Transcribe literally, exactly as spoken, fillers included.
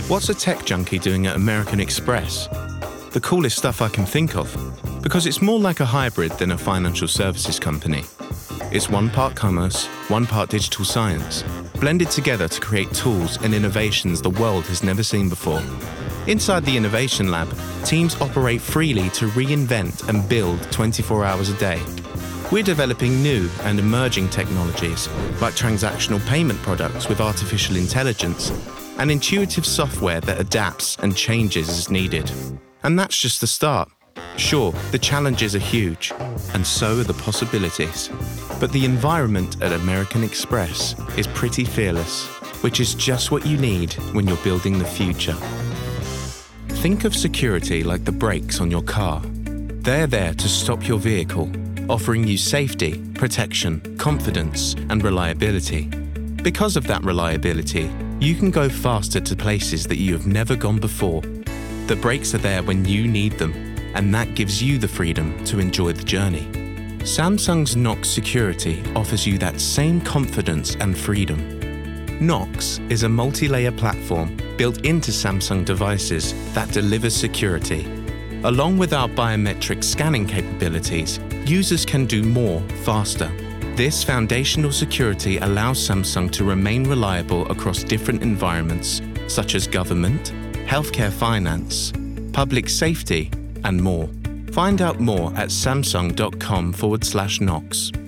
What's a tech junkie doing at American Express? The coolest stuff I can think of, because it's more like a hybrid than a financial services company. It's one part commerce, one part digital science, blended together to create tools and innovations the world has never seen before. Inside the Innovation Lab, teams operate freely to reinvent and build twenty-four hours a day. We're developing new and emerging technologies, like transactional payment products with artificial intelligence, and intuitive software that adapts and changes as needed. And that's just the start. Sure, the challenges are huge, and so are the possibilities. But the environment at American Express is pretty fearless, which is just what you need when you're building the future. Think of security like the brakes on your car. They're there to stop your vehicle, offering you safety, protection, confidence, and reliability. Because of that reliability, you can go faster to places that you have never gone before. The brakes are there when you need them, and that gives you the freedom to enjoy the journey. Samsung's Knox Security offers you that same confidence and freedom. Knox is a multi-layer platform built into Samsung devices that delivers security. Along with our biometric scanning capabilities, users can do more faster. This foundational security allows Samsung to remain reliable across different environments, such as government, healthcare finance, public safety, and more. Find out more at samsung.com forward slash Knox.